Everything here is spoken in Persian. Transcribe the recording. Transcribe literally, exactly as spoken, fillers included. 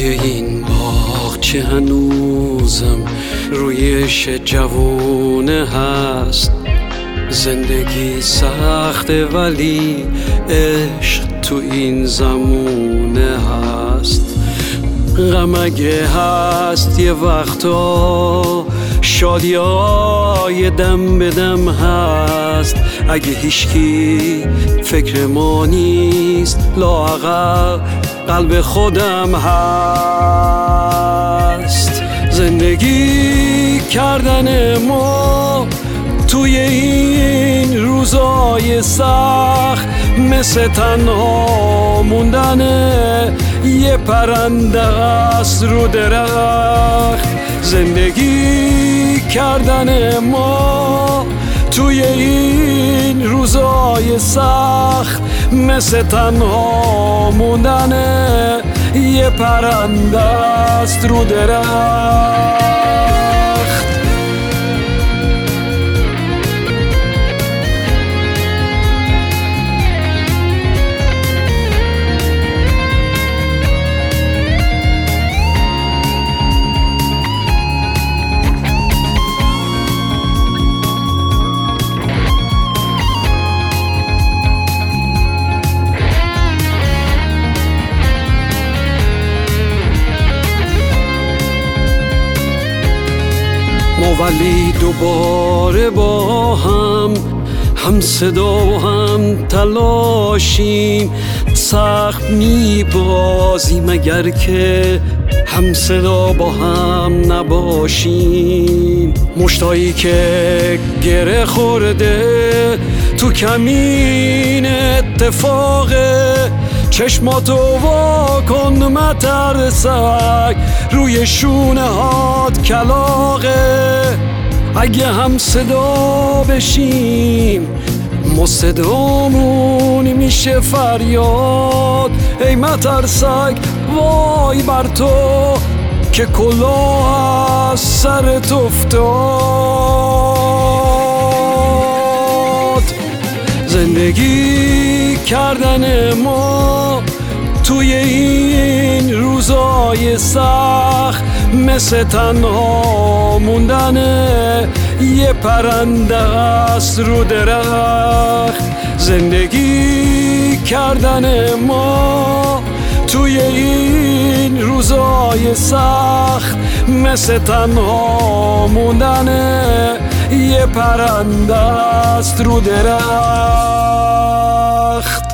توی این باغچه هنوزم رویش جوونه هست. زندگی سخته ولی عشق تو این زمونه هست. غم اگه هست یه وقتا شادی های دم به دم هست. اگه هیچکی فکر ما نیست لااقل قلب خودم هست. زندگی کردن ما توی این روزای سخت مثل تنها موندن یه پرنده است رو درخت. زندگی کردن ما توی این روزای سخت مثل تنها موندن یه پرنده است رو درخت. ما ولی دوباره با هم هم صدا و هم تلاشیم. سخت میبازیم اگر که هم صدا با هم نباشیم. مشتایی که گره خورده تو کمین اتفاقه. چشماتو وا کن مترسک روی شونه هات کلاغه. اگه هم صدا بشیم ما صدامون میشه فریاد. ای مترسک وای بر تو که کلاه از سرت افتاد. زندگی کردن ما توی این روزای سخت مثل تنها موندن یه پرنده است رو درخت. زندگی کردن ما توی این روزای سخت مثل تنها موندن یه پرنده است رو درخت.